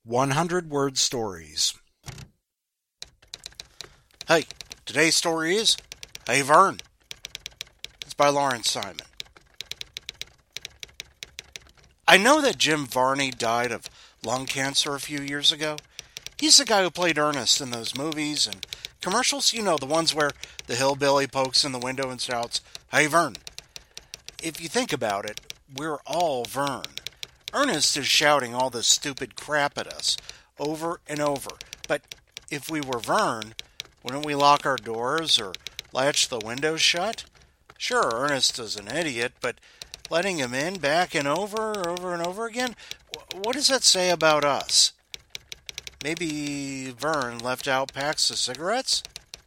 100-word stories. Hey, today's story is Hey Vern. It's by Lawrence Simon. I know that Jim Varney died of lung cancer a few years ago. He's the guy who played Ernest in those movies and commercials, you know, the ones where the hillbilly pokes in the window and shouts, "Hey Vern." If you think about it, we're all Vern. Ernest is shouting all this stupid crap at us over and over. But if we were Vern, wouldn't we lock our doors or latch the windows shut? Sure, Ernest is an idiot, but letting him in back and over and over again? What does that say about us? Maybe Vern left out packs of cigarettes?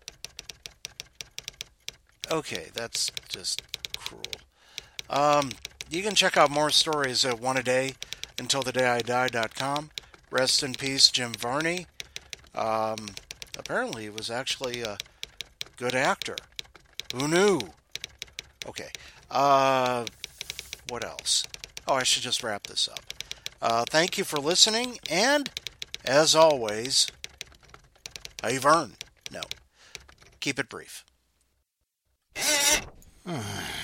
Okay, that's just cruel. You can check out more stories at oneadayuntilthedayidie.com. Rest in peace, Jim Varney. Apparently he was actually a good actor. Who knew? Okay. What else? Oh, I should just wrap this up. Thank you for listening, and, as always, hey Vern. No. Keep it brief.